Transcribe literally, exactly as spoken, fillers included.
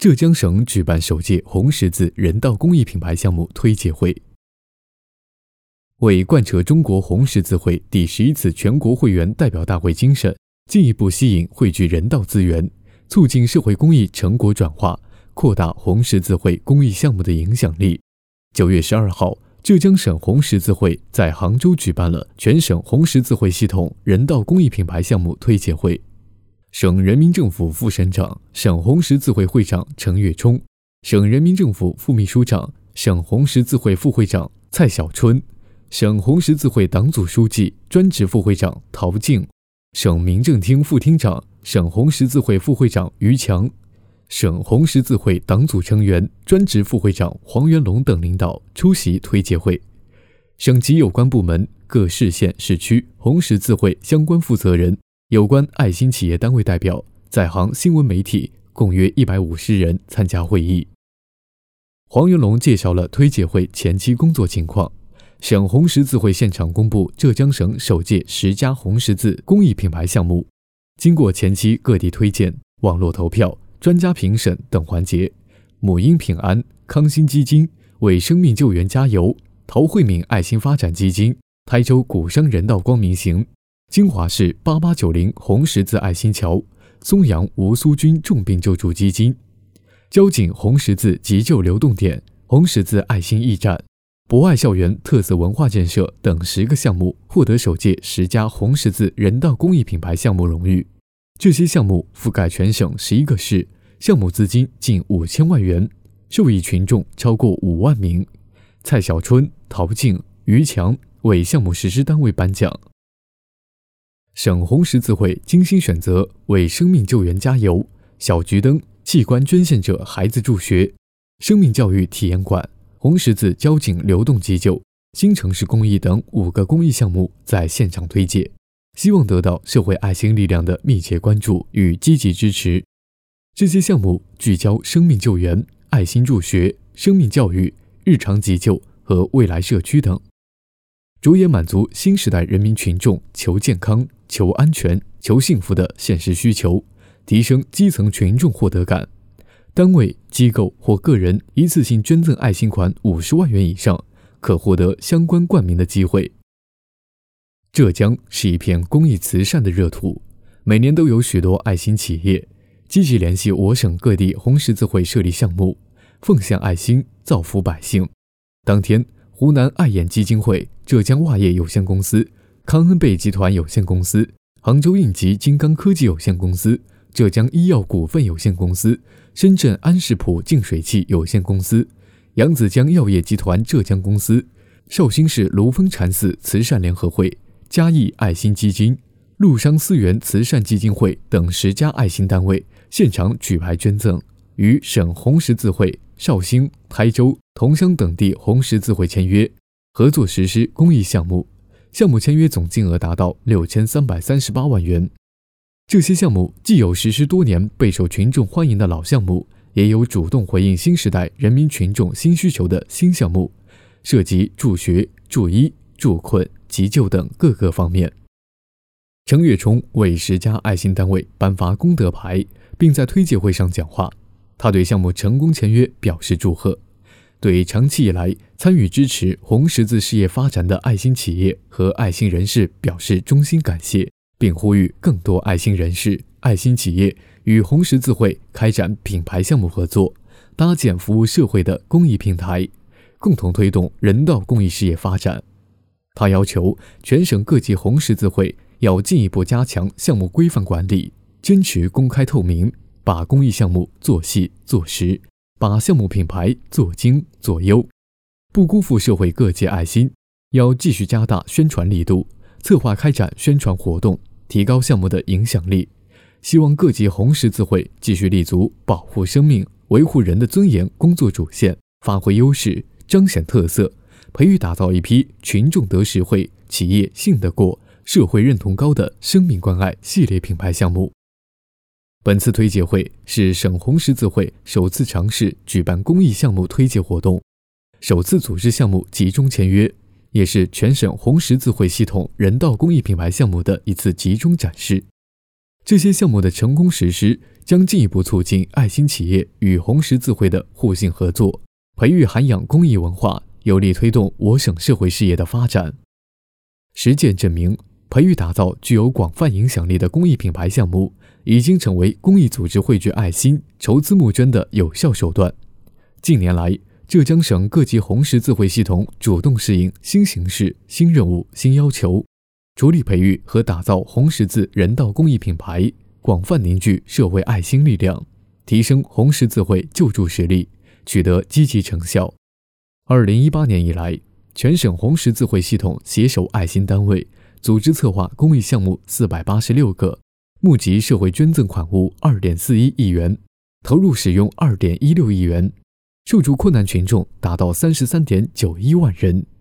浙江省举办首届红十字人道公益品牌项目推介会。为贯彻中国红十字会第十一次全国会员代表大会精神，进一步吸引汇聚人道资源，促进社会公益成果转化，扩大红十字会公益项目的影响力。九月十二号，浙江省红十字会在杭州举办了全省红十字会系统人道公益品牌项目推介会。省人民政府副省长、省红十字会会长程跃冲，省人民政府副秘书长、省红十字会副会长蔡小春，省红十字会党组书记、专职副会长陶静，省民政厅副厅长、省红十字会副会长于强，省红十字会党组成员、专职副会长黄元龙等领导出席推介会。省级有关部门、各市县市区红十字会相关负责人、有关爱心企业单位代表、在行新闻媒体共约一百五十人参加会议。黄元龙介绍了推介会前期工作情况。省红十字会现场公布浙江省首届十佳红十字公益品牌项目，经过前期各地推荐、网络投票、专家评审等环节，母婴平安、康心基金、为生命救援加油、陶慧敏爱心发展基金、台州古商人道光明行、金华市八八九零红十字爱心桥、松阳吴苏军重病救助基金、交警红十字急救流动点、红十字爱心驿站、博爱校园特色文化建设等十个项目获得首届十佳红十字人道公益品牌项目荣誉。这些项目覆盖全省十一个市，项目资金近五千万元，受益群众超过五万名。蔡小春、陶静、于强为项目实施单位颁奖。省红十字会精心选择为生命救援加油、小桔灯器官捐献者孩子助学、生命教育体验馆、红十字交警流动急救、新城市公益等五个公益项目在现场推介，希望得到社会爱心力量的密切关注与积极支持。这些项目聚焦生命救援、爱心助学、生命教育、日常急救和未来社区等，着眼满足新时代人民群众求健康、求安全、求幸福的现实需求，提升基层群众获得感。单位、机构或个人一次性捐赠爱心款五十万元以上，可获得相关冠名的机会。浙江是一片公益慈善的热土，每年都有许多爱心企业积极联系我省各地红十字会设立项目，奉献爱心，造福百姓。当天，湖南爱眼基金会、浙江袜业有限公司、康恩贝集团有限公司、杭州应急金刚科技有限公司、浙江医药股份有限公司、深圳安士普净水器有限公司、扬子江药业集团浙江公司、绍兴市卢峰禅寺慈善联合会、嘉义爱心基金、陆商思源慈善基金会等十家爱心单位现场举牌捐赠，与省红十字会、绍兴、台州、桐乡等地红十字会签约，合作实施公益项目，项目签约总金额达到六千三百三十八万元。这些项目既有实施多年备受群众欢迎的老项目，也有主动回应新时代人民群众新需求的新项目，涉及助学、助医、助困、急救等各个方面。程跃冲为十家爱心单位颁发功德牌，并在推介会上讲话。他对项目成功签约表示祝贺，对长期以来参与支持红十字事业发展的爱心企业和爱心人士表示衷心感谢，并呼吁更多爱心人士、爱心企业与红十字会开展品牌项目合作，搭建服务社会的公益平台，共同推动人道公益事业发展。他要求全省各级红十字会要进一步加强项目规范管理，坚持公开透明，把公益项目做细做实，把项目品牌做精做优，不辜负社会各界爱心。要继续加大宣传力度，策划开展宣传活动，提高项目的影响力。希望各级红十字会继续立足保护生命、维护人的尊严工作主线，发挥优势，彰显特色，培育打造一批群众得实惠、企业信得过、社会认同高的生命关爱系列品牌项目。本次推介会是省红十字会首次尝试举办公益项目推介活动，首次组织项目集中签约，也是全省红十字会系统人道公益品牌项目的一次集中展示。 这些项目的成功实施，将进一步促进爱心企业与红十字会的互信合作，培育涵养公益文化，有力推动我省社会事业的发展。实践证明，培育打造具有广泛影响力的公益品牌项目，已经成为公益组织汇聚爱心、筹资募捐的有效手段。近年来，浙江省各级红十字会系统主动适应新形势、新任务、新要求，着力培育和打造红十字人道公益品牌，广泛凝聚社会爱心力量，提升红十字会救助实力，取得积极成效。二零一八年以来，全省红十字会系统携手爱心单位，组织策划公益项目四百八十六个，募集社会捐赠款物 二点四一亿元，投入使用 二点一六亿元，受助困难群众达到 三十三点九一万人。